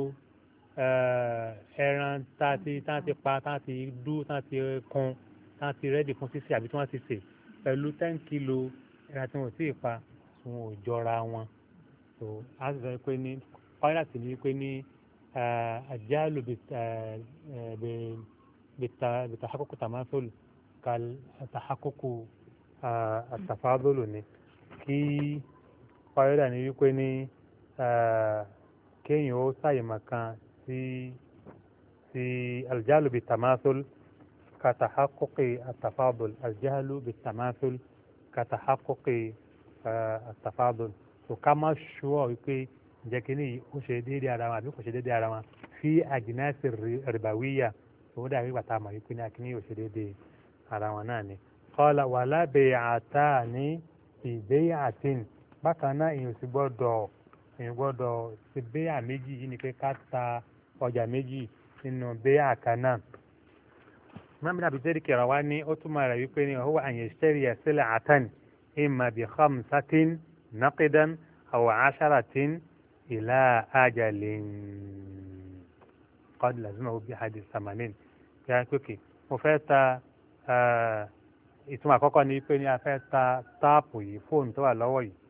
ẹran tá a ti tá a ti pa tá a ti dú tá a ti kun tá a ti rẹ́dì fún ṣíṣe àbí tí wọ́n ti ṣe pẹ̀lú ten kilo ẹran tí wọ́n ò tíì pa wọn ò jọra wọn so a sì sọ pé ní pilot ní pé ní àjálù bìtàhákùkù tàmásólù kal tàhákùkù àtàfáàdólù ni kí pilot ní wípé ní kéèyàn ó ṣàyẹ̀mọ̀ kan sí sí àjálù bìtàmásólù kàtàhákùkù àtàfáàdólù àjálù bìtàmásólù kàtàhákùkù àtàfáàdólù so ká má ṣúọ̀ wípé ǹjẹ́ kí ni ó ṣe déédéé ara wọn àbí kò ṣe déédéé ara wọn fi àjìnàṣì rìbàwíyà tó dàbí bàtà àmọ̀ wípé ní akíní ò ṣe déédéé ara wọn náà ni. qala wala bay'atani fi bay'atin bákan náà èèyàn sì gbọ́dọ̀ èèyàn gbọ́dọ̀ ṣe béyà méjì yìí ni pé ká ta ọjà méjì nínú béyà kan náà. mọ́mí náà bìtẹ́rì kẹrọ wá ní ó túmọ̀ rẹ̀ wípé ní huwa an yashtariya sil'atan imma bi khamsatin naqidan aw asharatin ila ajalin qad lazimahu bi hadith samanin yá pé mo fẹ́ ta ìtumọ̀ àkọ́kọ́ ni pé ní a fẹ́ ta táàpù yìí fóònù tó wà lọ́wọ́ yìí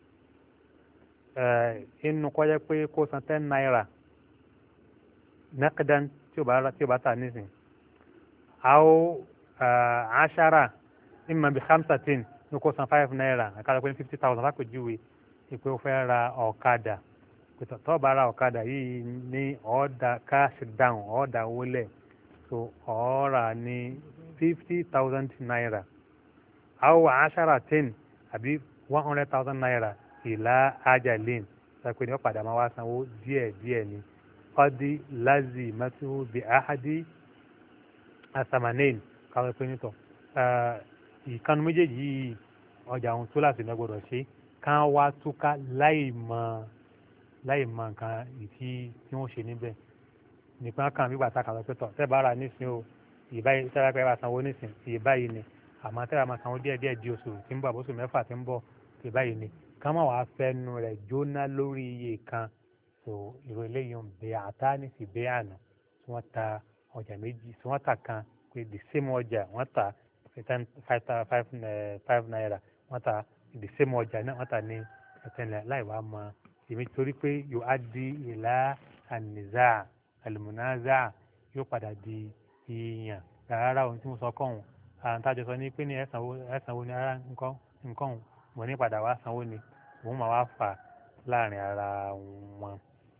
inú kọ́ jẹ́ pé kó san ten naira naqidan tí o bá tí o bá ta nísìn aw ashara imma bi khamsatin ní kó san five naira àkàrà pé ní fifty thousand lápèjúwe ìpè ó fẹ́ ra ọ̀kadà tó bá ra ọ̀kadà yìí ní ọ̀ọ́dà cash down ọ̀ọ́dà wọlé so ọ̀ọ́rà ní fifty thousand naira aw asharatin àbí one hundred thousand naira ìlà ajalin sàpè ní ọ̀padà máa wá sanwó díẹ̀ díẹ̀ ni qadi lazimatu bi ahadi asamanin káwọn pé nítọ̀ ìkànnì méjèèjì yìí ọjà ohun tó láti lọ́gbọ̀dọ̀ ṣe ká wá túká láì mọ láì mọ nǹkan ìtí tí wọ́n ṣe níbẹ̀ nìkan kan gbígbà tá a kà lọ pé tọ̀ tẹ́ bá ra nísìn o ìbáyìí tẹ́ bá pẹ́ bá sanwó nísìn ìbáyìí ni àmọ́ tẹ́ bá máa sanwó díẹ̀ díẹ̀ di oṣù tí ń bọ̀ àbóṣù mẹ́fà tí ń bọ̀ ìbáyìí ni ká má wàá fẹnu rẹ̀ jóná lórí iye kan so ìró eléyìí ń bẹ àtá ní sì bẹ àná tí wọ́n ta ọjà méjì tí wọ́n ta kan pé the same ọjà wọ́n ta ten five five five naira wọ́n ta the same ọjà náà wọ́n ta ní ten naira láì wá mọ èmi torí pé yóò á di ìlà ànìzá àlùmùnáza yóò padà di ìyàn rárá ohun tí mo sọ kọ́hún àǹtájọ sọ ní pé ní ẹ̀sánwó ẹ̀sánwó ní ara nǹkan nǹkan mo ní padà wá sanwó ni òun máa wá fà láàrin ara wọn.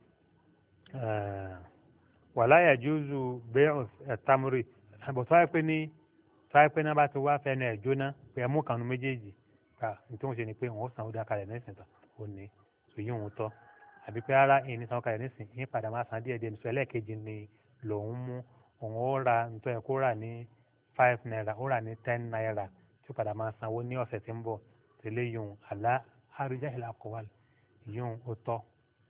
wala yajuzu bay'u tamri àbọ̀ tó wáyé pé ní tó wáyé pé náà bá ti wá fẹ́nu ẹ̀ jóná pé ẹmú kanu méjèèjì ká nítorí ṣe ni pé òun ó sanwó dá kalẹ̀ nísìn tán ó ní sòyí òun tọ́ àbí pé rárá ìní sanwó kalẹ̀ nísìn yín padà máa san díẹ̀ díẹ̀ nítorí ẹlẹ́ẹ̀kejì ni lòun mú òun ó ra nítorí ẹ̀ kó rà ní five naira ó rà ní ten naira tí ó padà máa sanwó ní ọ̀sẹ̀ tí ń bọ̀ tẹ̀lé yòun àlá àrùjá ìlà àkọ́wà yòun ó tọ́.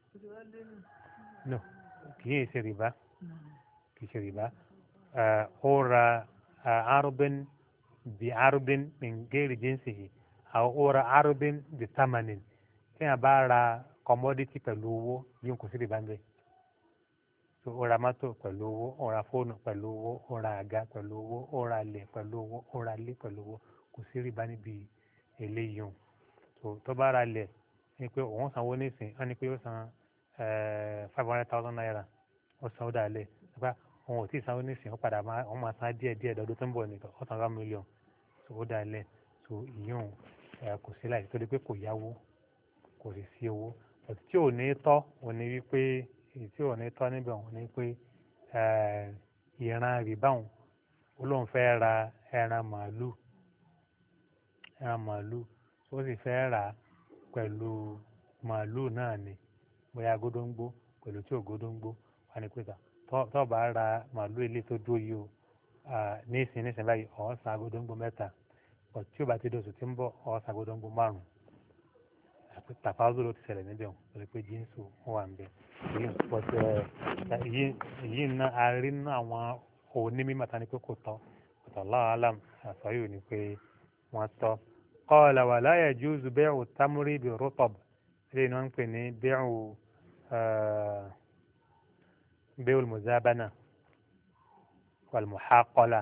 no kì í ṣe rìbá kì í ṣe rìbá ó ra arúbin bí arúbin min ghairi jinsihi àwọn ó ra arúbin bí tamanin tí a bá ra commodity pẹ̀lú owó yóò kò sí rìbá ń bẹ̀. so ó ra mọ́tò pẹ̀lú owó ó ra fóònù pẹ̀lú owó ó ra àga pẹ̀lú owó ó ra ilẹ̀ pẹ̀lú owó ó ra ilé pẹ̀lú owó kò sí rìbá níbi eléyìí o tó tó bá ra lẹ̀ ní pé òun sanwó nísìn á ní pé ó san five hundred thousand naira ó sanwó dálẹ̀ nípa òun ò tí ì sanwó nísìn ó padà máa òun máa san díẹ̀ díẹ̀ lọ́dún tó ń bọ̀ nìkan ó san one million tó ó dálẹ̀ tó ìyún kò sí láì torí pé kò yáwó kò sì sí owó ọ̀tí tí ò ní tọ́ òun ni wípé èyí tí ò ní tọ́ níbẹ̀ òun ni pé ìran rìbáwọn ó lóun fẹ́ ra ẹran màálù ẹran màálù ó sì fẹ́ rà pẹ̀lú màálù náà ni bóyá gódóńgbó pẹ̀lú tí ò gódóńgbó wà ní pẹ́ta tó bá ra màálù ilé tó dúró yìí o ní ìsìn ní ìsìn báyìí ọ̀ọ́sàn agodóńgbò mẹ́ta ọ̀ tí ó bá ti dọ̀sù tí ń bọ̀ ọ̀ọ́sàn agodóńgbò márùn-ún tàfáàzù ló ti ṣẹlẹ̀ níbẹ̀ wọn lórí pé jíǹsù wọn wà ń bẹ èyí ná arí nínú àwọn onímọ̀ tani pé kò tọ́ Allahu alam àsọyò ni pé wọ́n tọ́ qala wala yajuzu bay'u tamri bi rutab eléyìí náà ń pè ní bay'u bay'u al-muzabana wal muhaqala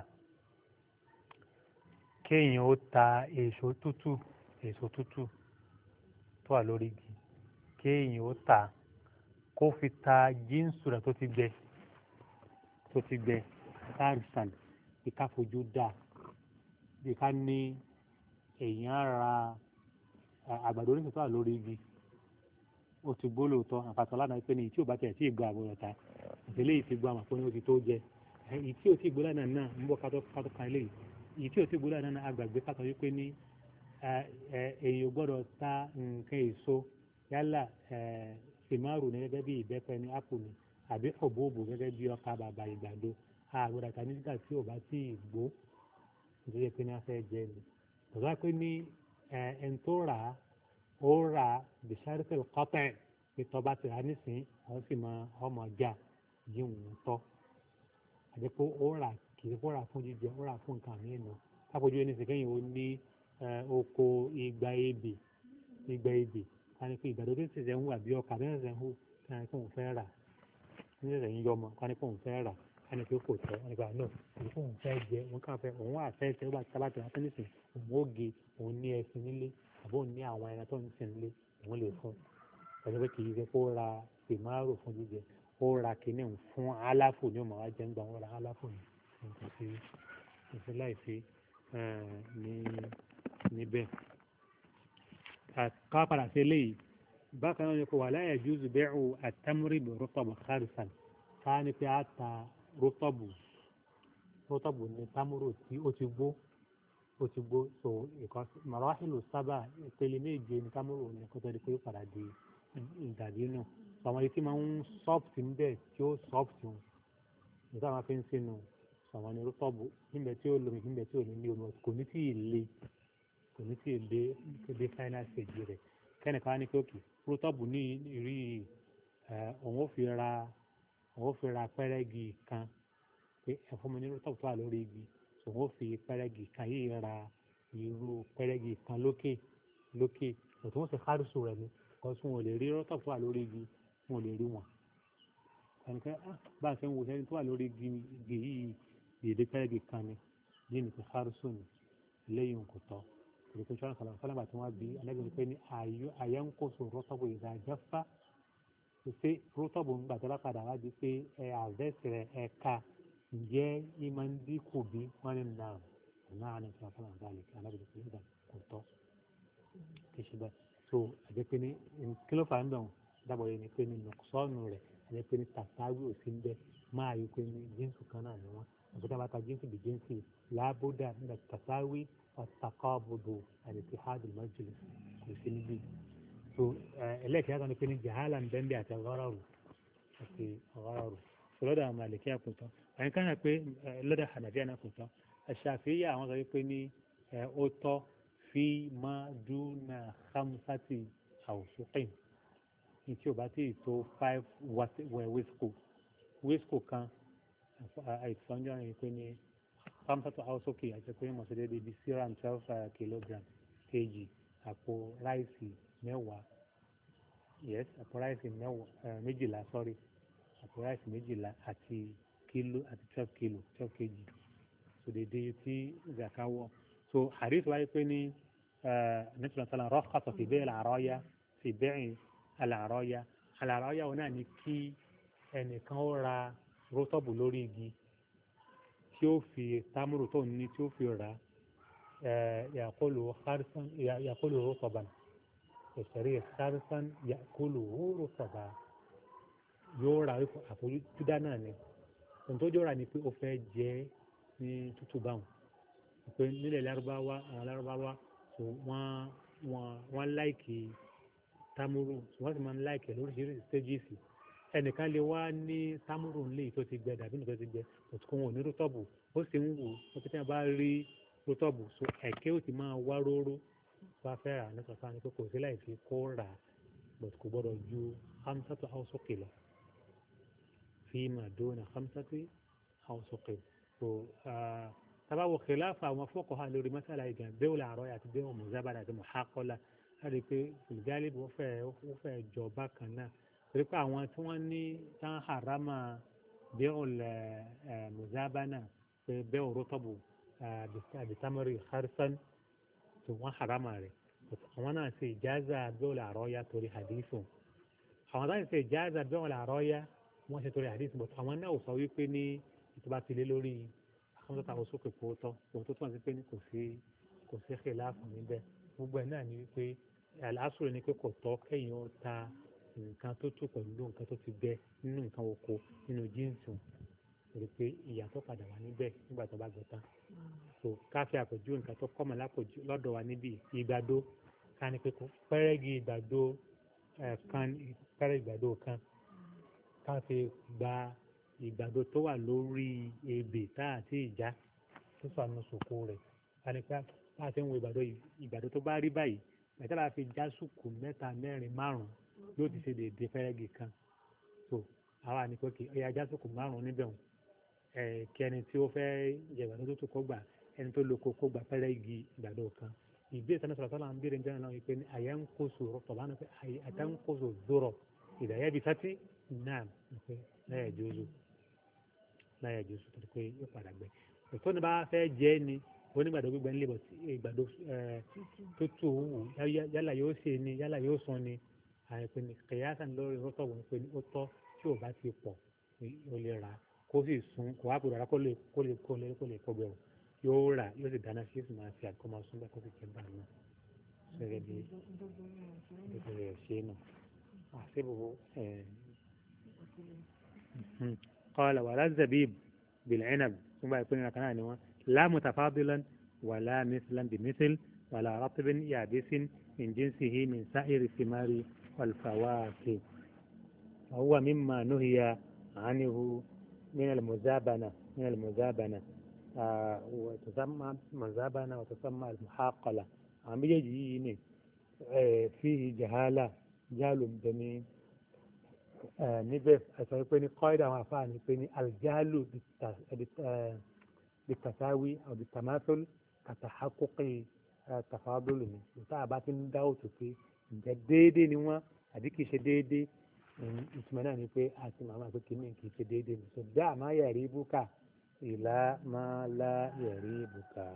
kéèyàn ó ta èso tútù èso tútù tó wà lórí igi kéèyàn ó ta kó fi ta jíǹsù rẹ̀ tó ti gbẹ tó ti gbẹ sáàrìsàn bí ká fojú dà bí ká ní èèyàn ra àgbàdo oníṣẹ́ tó wà lórí igi ó ti gbó lóòótọ́ àpàtàn lánàá pé ní ìtí ò bá tẹ̀ tí ì gbọ́ àbúrò ta ìtẹ̀lé ìfi gbọ́ àmọ̀ fún ní ó ti tó jẹ ìtí ò tí ì gbó lánàá náà ń bọ̀ kátó kátó kan eléyìí ìtí ò tí ì gbó lánàá náà àgbàgbé kátó wípé ní èèyàn gbọ́dọ̀ ta nǹkan èso yálà sìmáàrù ní gẹ́gẹ́ bí ìbẹ́pẹ ní ápù ní àbí òbóòbò gẹ́gẹ́ bí ọkà bàbà ìgbàdo àgbàdà tà nígbà tí ò bá tí ì gbó nítorí pé ní a fẹ́ jẹ ni tọ́lá pé ní ẹni tó rà á ó rà á bìsárẹ́fẹ̀ kọ́tẹ̀ pé tọ́ba ti rà á nísìnyí wọ́n sì mọ ọmọ ọjà yíwùn tọ́ àti pé ó rà kì í kó rà fún jíjẹ ó rà fún nǹkan mìíràn nù kápẹ́jú ẹni sìnkẹ́yìn ó ní oko igba ebè igba ebè kani pé ìgbàdo tó ń ṣẹ̀ṣẹ̀ ń hù àbí ọkà tó ń ṣẹ̀ṣẹ̀ ń hù kani pé òun fẹ́ rà ń ṣẹ̀ṣẹ̀ ń yọmọ kani pé òun fẹ́ rà kani pé kò tọ́ kani pé àná èyí fún òun fẹ́ jẹ òun kàn fẹ́ òun wà fẹ́ tẹ́ ó bá ti sábà tẹ̀ wá nísìn òun ó ge òun ní ẹṣin nílé àbó òun ní àwọn ẹran tó ń sìn nílé òun lè fún pẹ̀lú pé kì í ṣe kó ra tèmárò fún jíjẹ ó ra kinní fún aláfò ní òun máa jẹ́ ń gbà wọ́n ra aláfò ní nǹkan sí nǹkan láìsí ní níbẹ̀. ká padà sí eléyìí bákan náà ni kò wà la yajuzu bay'u at-tamri bi rutab kharisan ká ní pé a ta rótọ́bù rótọ́bù ní támúrò tí ó ti gbó ó ti gbó so ìkan marahilu sábà ìpele méje ní támúrò ní kó tó di pé ó padà di ìdàbí nù àwọn etí máa ń sọ́ọ̀tì ń bẹ̀ tí ó sọ́ọ̀tì nígbà máa fi ń sínú àwọn ní rótọ́bù níbẹ̀ tí ó lomi níbẹ̀ tí ò ní ní omi kò ní tí ì le kò ní tí ì dé dé final stage rẹ̀ kẹ́nìkan á ní pé òkè rótọ́bù ní ìrí òun ó fi ra òun ó fi ra pẹ́rẹ́gì kan pé ẹ̀fọ́ mi ní rótọ́bù tó wà lórí igi òun ó fi pẹ́rẹ́gì kan yìí ra irú pẹ́rẹ́gì kan lókè lókè òtún ó sì kárùsù rẹ̀ ni ọ̀sùn ò lè rí rótọ́bù tó wà lórí igi wọn ò lè rí wọn ẹnikẹ́ bá a ṣe ń wo sẹ́ni tó wà lórí igi yìí dèédé pẹ́rẹ́gì kan ni yìí ní ti kárùsù ni lẹ́yìn kò tọ́ ìrètò ìṣọ́nà sọ̀rọ̀ sọ́nà tí wọ́n bí alágbèrè pé ní àyẹ̀ ń kóso rótọ́bù ìgbà jẹ́fà ṣe rótọ́bù ń gbà tó bá padà wá di pé ẹ àvẹ́sì rẹ̀ ẹ ká ǹjẹ́ yìí máa ń dínkù bí wọ́n ní nà ọ̀nà àná ìṣọ́nà sọ́nà àgbàlẹ̀ kí alágbèrè pé nígbà kò tọ́ kì í ṣe bẹ́ẹ̀ so àjẹ́ pé ní kí ló fà ń bẹ̀ wọ́n dábọ̀ yẹn ni pé ní nùsọ́ọ̀nù rẹ̀ àjẹ́ pé ní tàtàwí ò sí ń bẹ́ máa yọ pé ní jíǹsì kan náà ni wọ́n àbúdá bá ta jíǹsì bí jíǹsì lábúdà nígbà tàtàwí ọ̀tàkọ́bùdù àdìsíhádùn mọ́jìlì kò sí níbí so ẹlẹ́kẹ̀ẹ́ kan ní pé ní jahala ń bẹ́ńbẹ́ àti ọgọ́rọ̀rù àti ọgọ́rọ̀rù so lọ́dọ̀ àwọn àlèkí àkùntàn àyìn kan náà pé lọ́dọ̀ hànàfíà náà kùntàn Ṣàfi'í àwọn sọ pé ní ó tọ́ fi máa dúnà hamsati àwòsókìn ní tí ò bá tí ì tó five wíṣkò wíṣkò kan àìsànjọ́ rẹ̀ pé ní hamsatu àwòsókè àti pé mọ̀ sí déédéé bíi serum twelve kilogram kg àpò ráìsì mẹ́wàá yes àpò ráìsì mẹ́wàá méjìlá sorry àpò ráìsì méjìlá àti kílò àti twelve kilo twelve kg so déédéé tí zaka wọ̀ so hadith wáyé pé ní nítorí sọ́la rọ́ọ̀kàtọ̀ fi bẹ́ẹ̀ làárọ̀ọ́yá fi bẹ́ẹ̀ àlàárọ̀ọ́yá àlàárọ̀ọ́yá wọn náà ní kí ẹnìkan ó ra rótọ́bù lórí igi tí ó fi támúrù tó ní tí ó fi rà yàkólò kárìsán yàkólò rótọ́bà ìṣẹ̀rí kárìsán yàkólò rótọ́bà yóò ra àfojúdá náà ni ohun tó jọra ni pé ó fẹ́ jẹ́ ní tútù báwọn pé nílẹ̀ lárúbáwá àwọn lárúbáwá wọ́n wọ́n wọ́n láìkì támúrù wọ́n sì máa ń láìkì lóríṣiríṣi stages ẹnìkan lè wá ní sámúrù ńlẹ̀ tó ti gbẹ dàbí nìkan ti gbẹ òtún kó wọn ò ní rótọ́bù ó sì ń wù ó ti tẹ́ bá rí rótọ́bù so ẹ̀kẹ́ ò ti máa wá róró bá fẹ́ rà ní sọ̀tàn ní pé kò sí láì fi kó rà but kò gbọ́dọ̀ ju hamsatu awsuqi lọ fima duna hamsatu awsuqi so tabawo khilafa àwọn fuqaha lórí masala ìgbà bẹ́ẹ̀ làárọ̀ àti bẹ́ẹ̀ muzabana àti muhaqala láti pé ìgbàlè wọ́n fẹ́ wọ́n fẹ́ jọ bákan náà torí pé àwọn tí wọ́n ní tán harama bẹ́ẹ̀ muzabana pé bẹ́ẹ̀ rótọ́bù àbítámọ́rì kharsan tó wọ́n harama rẹ̀ àwọn náà ṣe ìjáza bẹ́ẹ̀ làárọ̀ yá torí hadithu àwọn náà ṣe ìjáza bẹ́ẹ̀ làárọ̀ yá wọ́n ṣe torí hadithu but àwọn náà ò sọ wípé ní ìtura ti lé lórí àwọn tó ta oṣù kò tọ́ òun tó tún àti pé ní kò sí kò sí khilafu níbẹ̀ gbogbo ẹ̀ náà ni wípé àlàásùrù ni pé kò tọ́ kẹ́yìn ó ta nǹkan tó tù pẹ̀lú nǹkan tó ti bẹ nínú nǹkan oko nínú jíǹsì torí pé ìyàtọ̀ padà wà níbẹ̀ nígbà tó bá gbẹ tán so káfí àpèjú nǹkan tó kọ́mọ̀ lápòjú lọ́dọ̀ wa níbí ìgbàdo ká ní pé kó pẹ́rẹ́gì ìgbàdo kan pẹ́rẹ́gì ìgbàdo kan káfí gba ìgbàdo tó wà lórí ebè tá àti ìjà tó sọ àmì sòkò rẹ̀ ká ní pé bá a ti ń wo ìgbàdo ìgbàdo tó bá rí báyìí mẹ́ta bá fi já sùkù mẹ́ta mẹ́rin márùn yóò ti ṣe déédéé fẹ́rẹ́gì kan so àwa ní pé kí ọya já sùkù márùn níbẹ̀ wọn ẹ̀ kí ẹni tí ó fẹ́ jẹ ìgbàdo tó tó kó gbà ẹni tó lóko kó gbà fẹ́rẹ́gì ìgbàdo kan ìbéèrè sani sọ̀rọ̀ sọ́la ń béèrè níjẹ́ náà wípé àyẹ̀ ń kóso tọ̀bá náà pé àyẹ̀ ń kóso zoro ìdáyẹ̀ bí sátí náà pé láyà jóso láyà jóso tó pé yóò padà gbẹ ètò ní bá fẹ́ jẹ́ ni onígbàdo gbígbẹ ńlẹ̀ bọ̀ ìgbàdo tútù wù yálà yóò ṣe ni yálà yóò sàn ni àìpé ni kìyàsá ní lórí rọ́tọ̀ wọn pé ó tọ́ tí ò bá ti pọ̀ ó lè rà kó sì sun kó wá gbọdọ̀ rà kó lè kó lè kó lè kó lè kó gbẹ̀rù yóò rà yóò sì dáná sí ìsìn máa fi àkọ́ máa sún bẹ́ẹ̀ kó sì jẹ́ bá náà gẹ́gẹ́ bí gẹ́gẹ́ rẹ̀ ṣe nù àṣìbò قال ولا الزبيب بالعنب ثم يكون كمان لا متفاضلا ولا مثلا بمثل ولا رطب يابس من جنسه من سائر الثمار والفواكه وهو مما نهي عنه من المزابنة من المزابنة آه وتسمى مزابنة وتسمى المحاقلة عم يجيني آه فيه جهالة جهل بني آه نبف أسألني قاعدة وعفاني بني الجهل بالتساوي أو بالتماثل كتحقق تفاضل ni tá a bá ti ń dá òtún pé ǹjẹ́ déédéé ni wọ́n àbí kìí ṣe déédéé ìtumọ̀ náà ni pé àti màmá pé kìíní kìí ṣe déédéé ni so dá máa yẹ̀rí bùkà ìlà máa lá yẹ̀rí bùkà.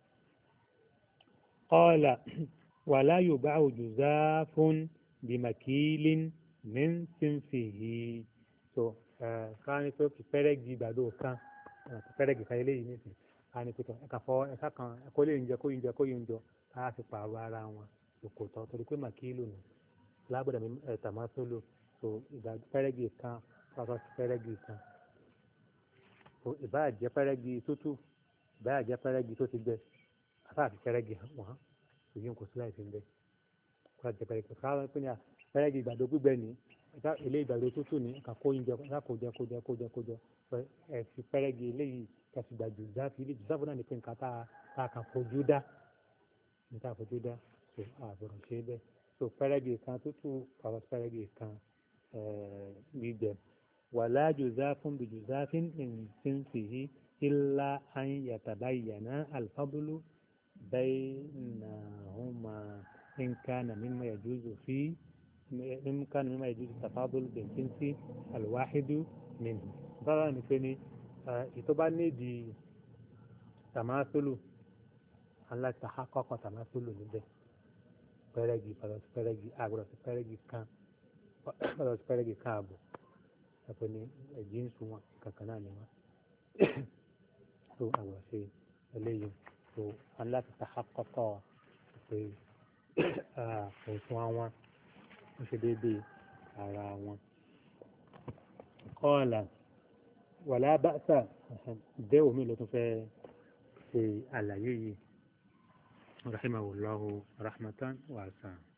qala wala yuba'u juzafun bimakilin min sinfihi so ká ní pé pẹ́rẹ́gì ìgbàdo kan pẹ́rẹ́gì kan eléyìí nìsín àni pẹ̀tọ̀ ẹ̀ka fọ ẹ̀ka kan ẹ̀kọ́ lè ń jẹ kó yín jẹ kó yín jọ ká fi pààrọ̀ ara wọn lòkò tán torí pé màkìlù nù lágbọ̀dọ̀ mi ẹ̀ta máa sólò so ìgbà pẹ́rẹ́gì kan pàtó pẹ́rẹ́gì kan so ìbáà jẹ́ pẹ́rẹ́gì tútù ìbáà jẹ́ pẹ́rẹ́gì tó ti gbẹ àfa àti pẹ́rẹ́gì wọn èyí kò sí láì fi ń bẹ kó àti pẹ́rẹ́gì kan káwọn pé ní à pẹ́rẹ́gì ìgbàdo gbígbẹ ní ẹ̀ka ilé ìgbàdo tútù ní ẹ̀ka kó yín jẹ ẹ̀ka kó jẹ kó jẹ kó jẹ kó jẹ ẹ̀ fi pẹ́rẹ́gì eléyìí kasi gba juzafi ilé juzafi náà ni pé nǹkan tá a kàn fojú dá nǹkan fojú dá so àbọ̀rọ̀ ṣe bẹ́ẹ̀ so pẹ́rẹ́gì kan tútù àwọn pẹ́rẹ́gì kan gbígbẹ wàlá juzafun bí juzafin sinfihi illa an yatabayyana alfadlu baynahuma in kana mimma yajuzu fi in kana mimma yajuzu tafadul bil jinsi alwahidu minhu báwa ni pé ní ìtọ́ bá nídìí tàmásólù aláìsàkọ́kọ́ tàmásólù níbẹ̀ pẹ́rẹ́gì pàdásí pẹ́rẹ́gì àgbọ̀dọ̀ sí pẹ́rẹ́gì kan pàdásí pẹ́rẹ́gì kan ààbò ẹ̀pẹ́ ní ẹ̀jẹ̀ ń sun wọn kankan náà ni wọn tó àgbọ̀dọ̀ sí eléyìí tó aláìsàkọ́kọ́ pé òsùn àwọn ó ṣe déédéé ara wọn. kọ́ọ̀là wàlá ba'sa bẹ́ẹ̀ omi ló tún fẹ́ ṣe àlàyé yìí rahimahullahu rahmatan wasi'a.